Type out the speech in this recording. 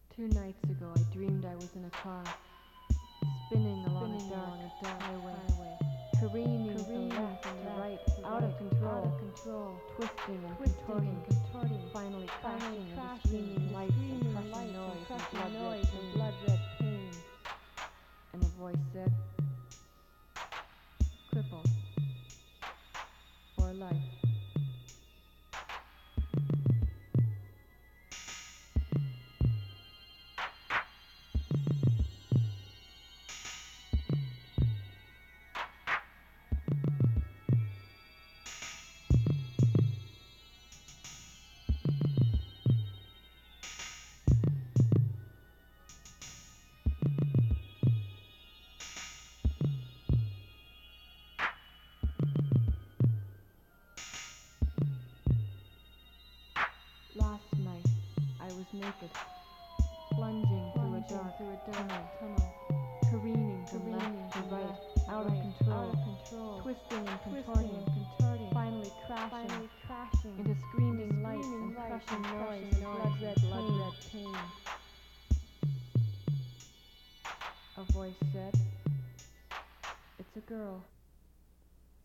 2 nights ago I dreamed I was in a car, spinning along a dark highway, careening from left to right, out of control, twisting and contorting, finally crashing into screaming lights and crushing noise and blood-red pain. And a voice said, cripple, or life. Last night, I was naked, plunging through a dark tunnel, careening from left to right, out of control, twisting and contorting, finally crashing into screaming lights and crushing noise and blood-red pain. A voice said, "It's a girl."